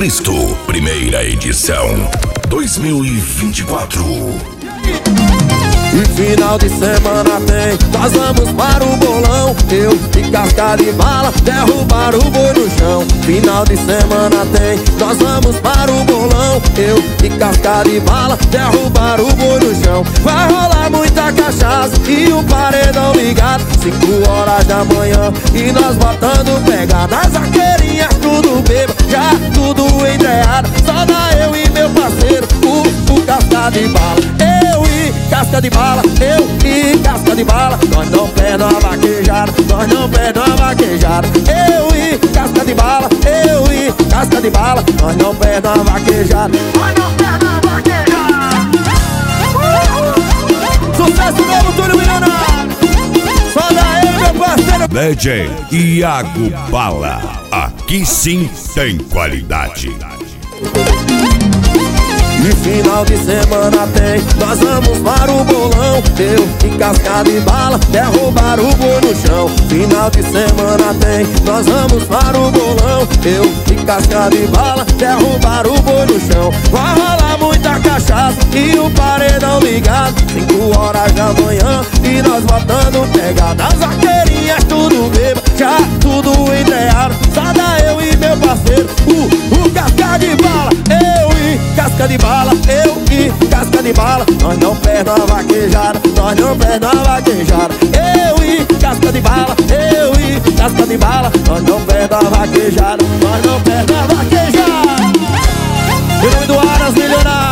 Cristo, primeira edição 2024. E final de semana tem, nós vamos para o bolão. Eu e casca de bala, derrubar o boi no chão. Final de semana tem, nós vamos para o bolão. Eu e casca de bala, derrubar o boi no chão. Vai rolar muita cachaça e um paredão ligado, 5 horas da manhã e nós botando pegada. As vaqueirinhas tudo bebo, já tudo entreado. Só dá eu e meu parceiro, o casca de bala. Casca de bala, eu e casca de bala. Nós não perdemos a vaquejada, nós não perdemos a vaquejada. Eu e casca de bala, eu e casca de bala. Nós não perdemos a vaquejada, nós não perdemos a vaquejada. Sucesso novo, Túlio Milionário. Só dá eu, meu parceiro DJ Iago Bala. Aqui sim tem qualidade. E final de semana tem, nós vamos para o bolão. Eu e casca de bala, derrubar o boi no chão. Final de semana tem, nós vamos para o bolão. Eu e casca de bala, derrubar o boi no chão. Vai rolar muita cachaça e um paredão ligado, 5 horas da manhã e nós botando pegada. As vaqueirinhas tudo beba, já tudo entreado. Só dá eu e meu parceiro, o casca de bala. Casca de bala, eu e casca de bala. Nós não perdemos a vaquejada, nós não perdemos a vaquejada. Eu e casca de bala, eu e casca de bala. Nós não perdemos a vaquejada, nós não perdemos a vaquejada. Em nome do Aras Milionário.